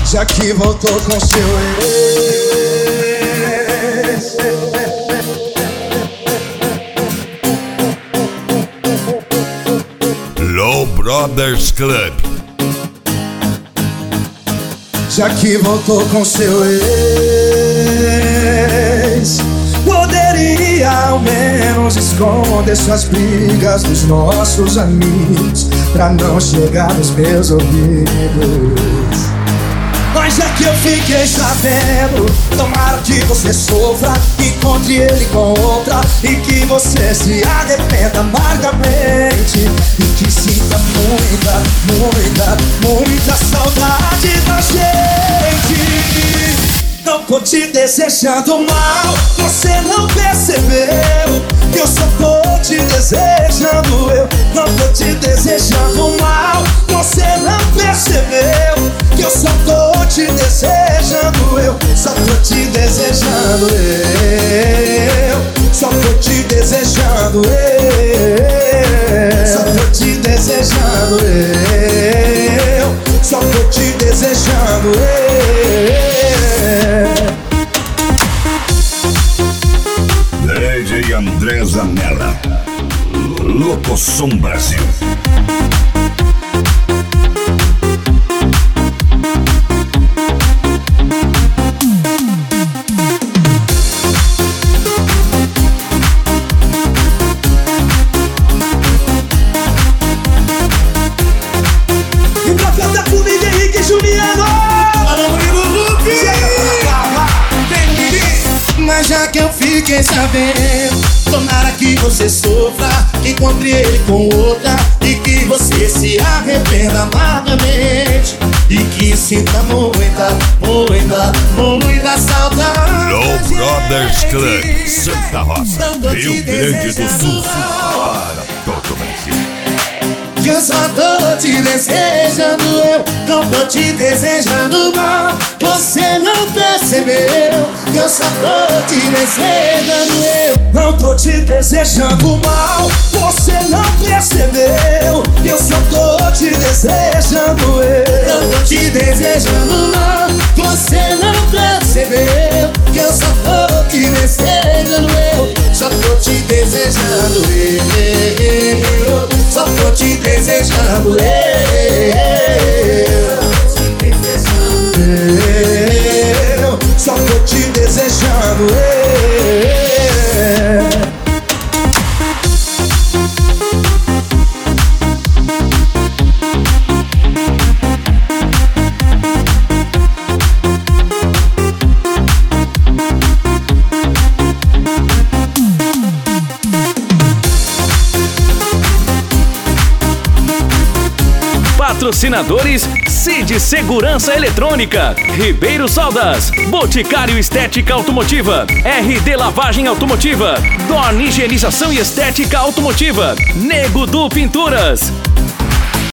já que voltou com seu ex. Low Brothers Club. Já que voltou com seu ex, poderia ao menos esconder suas brigas dos nossos amigos, pra não chegar nos meus ouvidos. Mas já que eu fiquei sabendo, tomara que você sofra, encontre ele com outra, e que você se arrependa amargamente, e que sinta muita, muita, muita saudade da gente. Não tô te desejando mal, você não percebeu que eu só tô te desejando. Eu não tô te desejando mal, você não percebeu que eu só tô te desejando. Eu só tô te desejando. Eu só tô te desejando. Eu só tô te desejando. Eu só tô te desejando. DJ André Zanella, Locosom Brasil. E pra cantar comigo, Henrique Juliano. Mas já que eu fiquei sabendo, tomara que você sofra, que encontre ele com outra, e que você se arrependa amargamente, e que sinta muita, muita, muita saudade. Low Brothers Club, Santa Rosa, Rio Grande do Sul, para todo o Brasil. Que eu só tô te desejando, eu não tô te desejando mal. Você não percebeu que eu só tô te desejando, eu não tô te desejando mal. Você não percebeu que eu só tô te desejando, eu não tô te desejando mal. Você não percebeu que eu só tô te desejando, eu só tô te desejando, eu só tô te desejando, eu só tô te desejando, Patrocinadores: Cid Segurança Eletrônica, Ribeiro Soldas, Boticário Estética Automotiva, RD Lavagem Automotiva, Dorn Higienização e Estética Automotiva, Nego Du Pinturas,